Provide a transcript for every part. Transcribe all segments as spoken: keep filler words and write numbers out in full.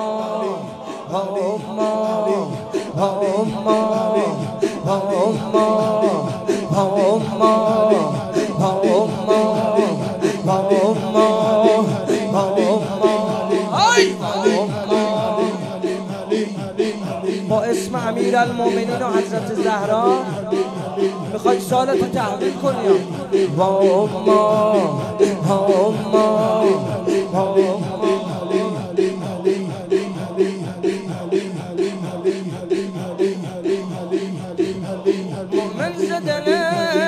با اسم امیرالمومنین و حضرت زهرا میخوای سالتو تحویل کنی. مؤمن زدنه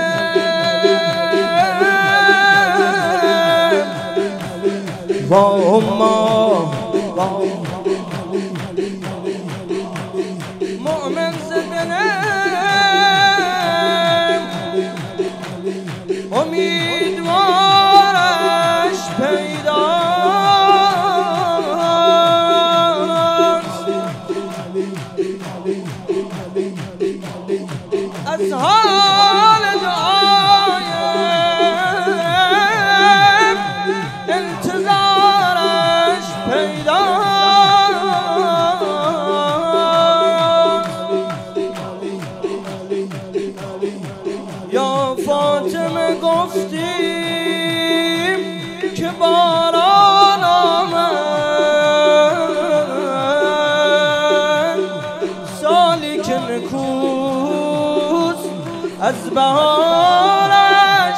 مؤمن زدنه امیدوارش پیداست از حال دعایم انتظارش پیداست. یا فاطمه گفتیم که باران آمد، سالی که نکوست از بهارش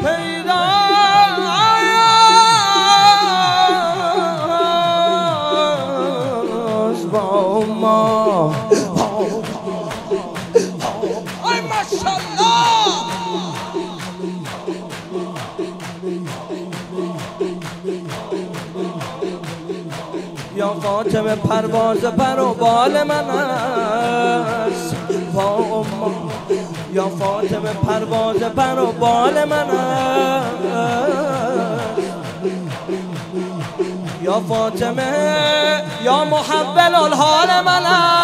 پیداست. با ما ای ماشاءالله یا فاطمه پرواز پر و بال من است. یا فاطمه پرواز پر و بال من است. یا فاطمه یا محول الحال من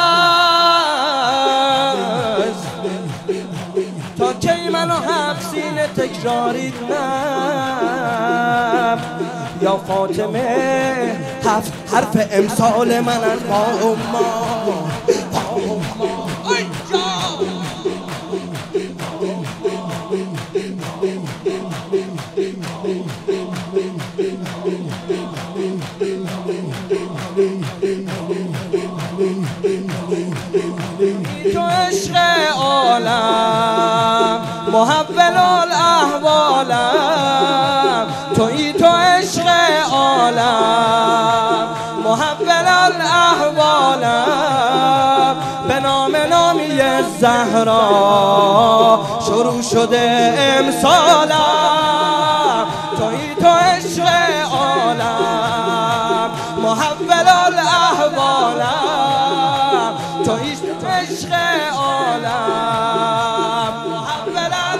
است. تا کی منو حفظین تکراری کنم. یا فاطمه هفت حرف امسال من از با ما تو عشق عالم محول الاحوالم، تویی تو عشق عالم محول الاحوالم. به نام نامی زهرا شروع شده امسالم، تویی تو عشق عالم محول الاحوالم، تویی تو عشق عالم محول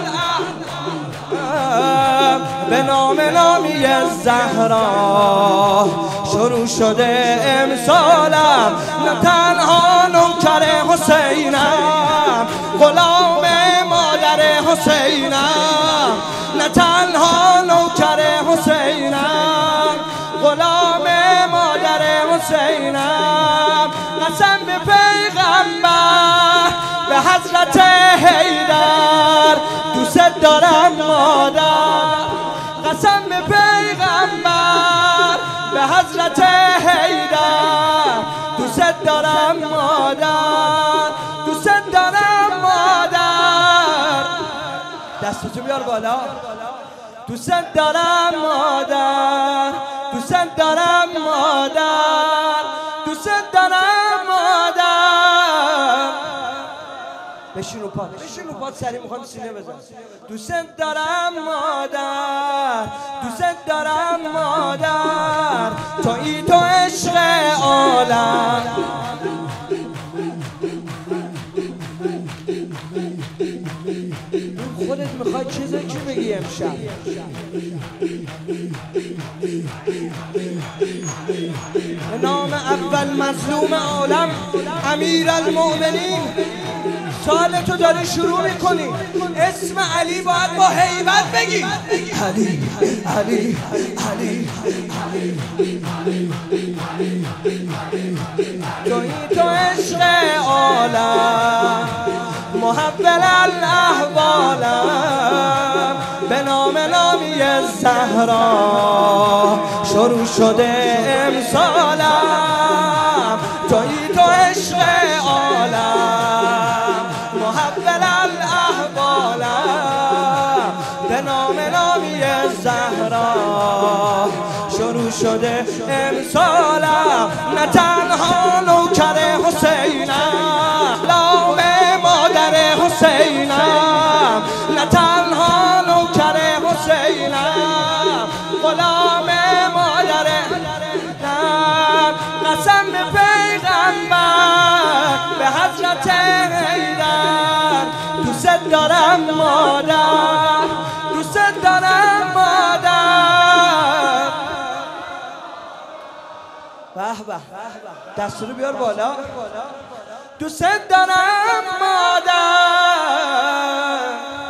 الاحوالم. به نام نامی زهرا شروع شده امسالم. نه تنها نوکر حسینم غلام مادر حسینم، نه تنها نوکر حسینم غلام مادر حسینم. قسم به پیغمبر به حضرت حیدر دوست دارم مادر. قسم به پیغمبر به حضرت حیدر دوست دارم مادر، دوست دارم مادر. دستتو بیار بالا. دوست دارم مادر، دوست دارم مادر، دوست دارم مادر. بشین رو پات، بشین رو پات، سریع میخوام سینه بزن. دوست دارم مادر، دوست دارم مادر، تویی تو عشق عالم. خودت میخوای چیزی چی بگی امشب؟ به نام اول مظلوم عالم امیرالمومنین سال تو داری شروع میکنی. اسم علی باید با هیبت بگی. علی علی علی علی زهرا شروع شده امسالم تویی تو عشق عالم محول الاحوالم به نام نامی زهرا شروع شده امسالم نه تنها نوکر حسینم لام مادر حسینم نه تنها نوکر حسینم غلام مادر قسم به پیغمبر به حضرت حیدر دوست دارم مادر دوست دارم مادر به به دستور بیار بالا دوست دارم مادر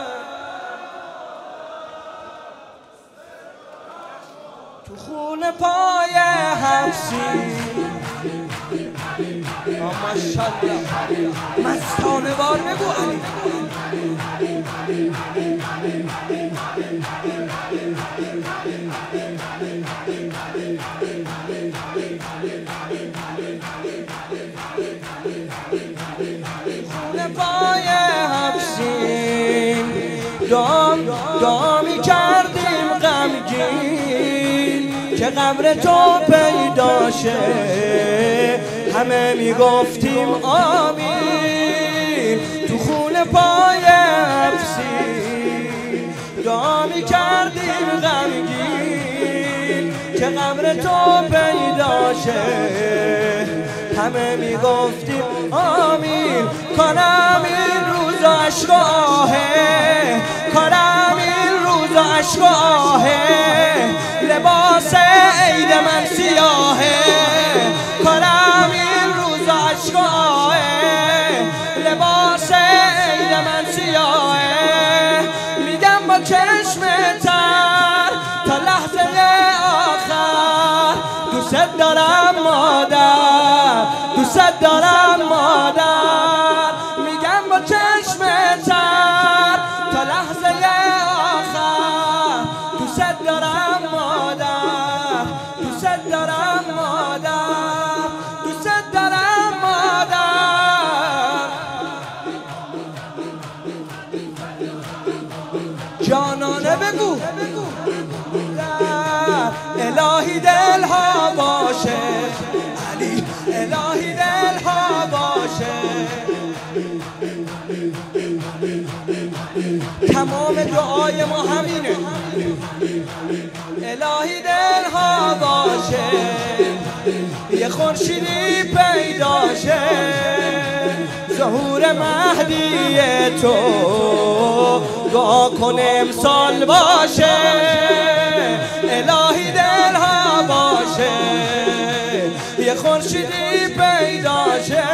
تو خون پای حفصی ماشاءالله مستانه وار بگو علی خون پای حفصیم دام دامی کردیم غمگین که قبر تو پیدا شه همه میگفتیم آمین تو خون پای حفصیم دامی کردیم غمگین که قبر تو پیدا شه همه میگفتیم آمین کنم این روز عشق و آهه کنم این روز عشق و آهه لباس عید من سیاهه کنم این روز عشق و آهه لباس عید من سیاهه میگم با چشم تر تا لحظه آخر دوست دارم مادر دوست دارم مادر میگم با چشم تر تا لحظه آخر دوست دارم مادر دوست دارم مادر دوست دارم مادر جانانه بگو الهی دلها باشه علی الهی دلها باشه تمام دعای ما همینه الهی دلها باشه یه خورشیدی پیدا شه ظهور مهدی تو دعا کن امسال باشه الهی دلها باشه یه خورشیدی پیدا شه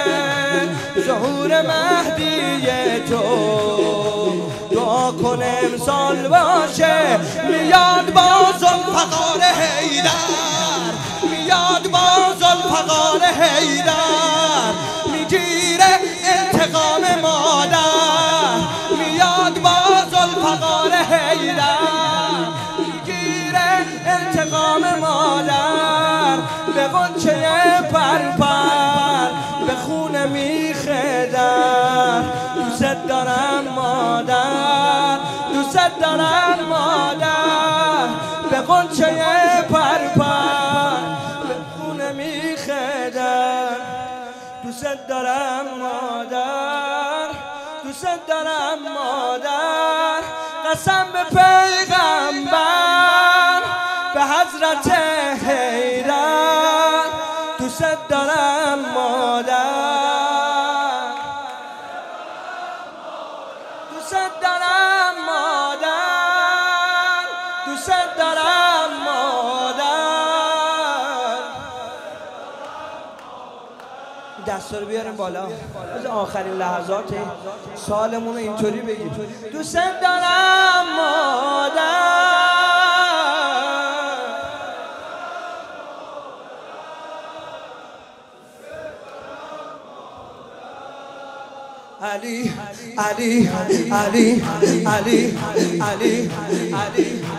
ظهور مهدی تو دعا کن امسال باشه میاد با ذوالفقار حیدر میاد با ذوالفقار حیدر میگیره انتقام مادر میاد با ذوالفقار حیدر میگیره انتقام مادر به غنچه پرپر به خون میخه در دوست دارم مادر دوست دارم مادر به غنچه پرپر به خون میخه در دوست دارم مادر دوست دارم مادر قسم به پیغمبر به حضرت حیدر دوست دارم مادر دوست دارم مادر دوست دارم مادر دستا رو بیاریم بالا از آخرین لحظات سالمون رو اینطوری بگیم دوست دارم مادر علی علی علی علی علی علی